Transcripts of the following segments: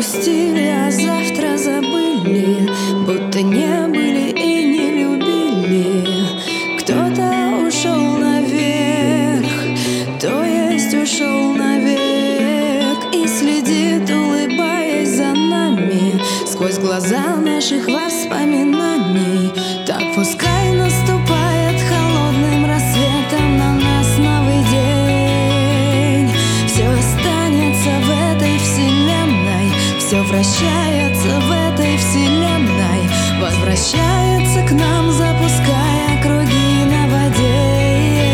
отпустили, а завтра забыли, будто не были и не любили. Кто-то ушел наверх, то есть ушел навек, и следит, улыбаясь за нами сквозь глаза наших воспоминаний. Так пускай наступает холодным рассветом на нас новый день. Все останется в этой вселенной, все вращается в этой вселенной, возвращается к нам, запуская круги на воде.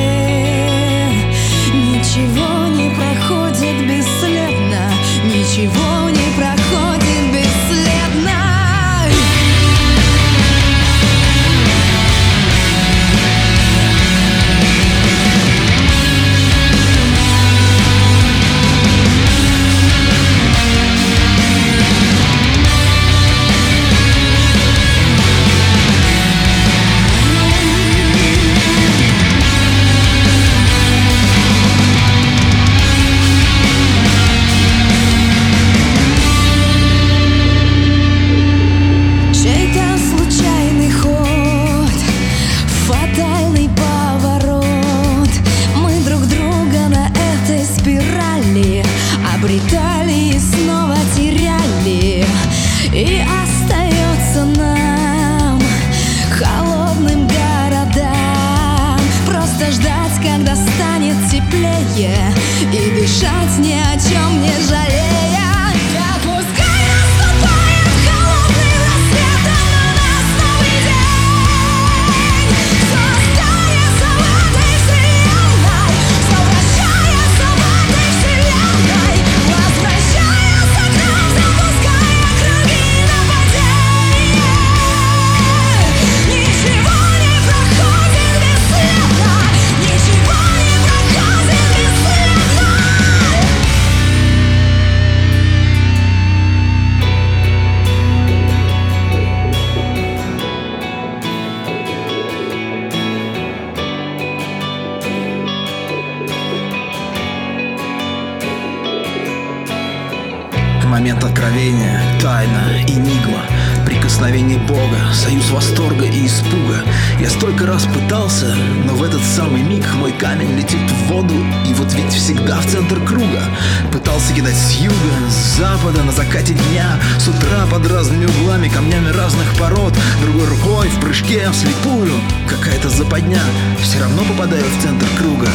Ничего не проходит бесследно, ничего не проходит бесследно. Обретали и снова теряли, и остается нам, холодным городам, просто ждать, когда станет теплее, и дышать ни о чем не жалея. Так пускай наступает холодным рассветом на нас новый день. Все останется в этой вселенной, все вращается в этой вселенной, возвращается к нам, запуская круги на воде. Ничего не проходит бесследно, ничего не проходит бесследно. Момент откровения, тайна, энигма, прикосновение Бога, союз восторга и испуга. Я столько раз пытался, но в этот самый миг мой камень летит в воду, и вот ведь всегда в центр круга. Пытался кидать с юга, с запада, на закате дня, с утра под разными углами, камнями разных пород, другой рукой в прыжке вслепую. Какая-то западня, все равно попадаю в центр круга.